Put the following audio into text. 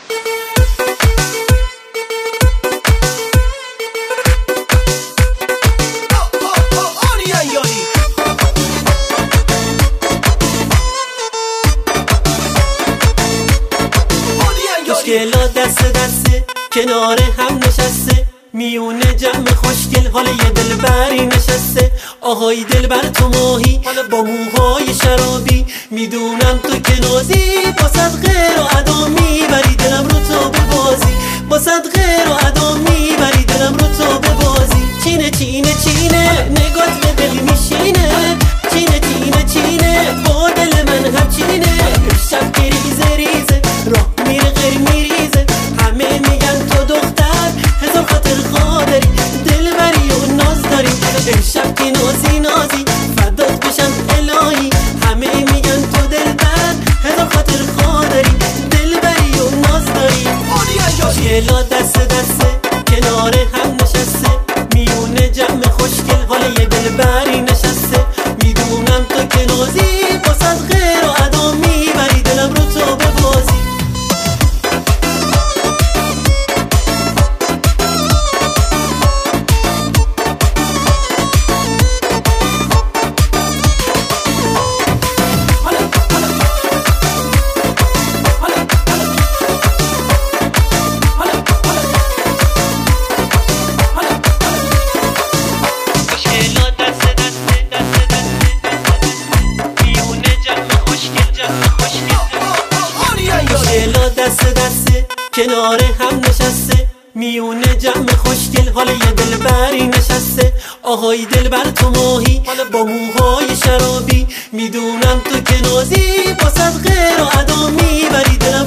خوشگلا دست دسته کنار هم نشسته، میونه جمع خوشگل حال یه دلبری نشسته. آهای دلبر تو ماهی با موهای شرابی، میدونم تو که نازی، با صدقه رو ادا میبری دلم رو تو ببازی، با صدقه رو ادا میبری دلم رو تو ببازی. چینه چینه چینه نگات به دل میشینه، چینه چینه چینه با دل من هم چینه. شب که ریزه ریزه راه میره غیر میریزه، همه میگن تو دختر هزار خاطر خادری، دلبری و ناز داری. امشب که نازی نازی فدات بشم الهی، همه میگن تو دلبر هزار خاطر خادری، دلبری و ناز داری. خوشگلا دست دسته کنار هم نشسته، میونه جمع خوشگل حال یه دلبری نشسته. میدونم تو که نازی، با صدقه رو ادا میبری دلم رو تو ببازی. دست دسته کنار هم نشسته، میونه جمع خوشگل حال یه دلبری نشسته. آهای دلبر تو ماهی با موهای شرابی، میدونم تو که نازی، با صدقه رو ادا میبری دلم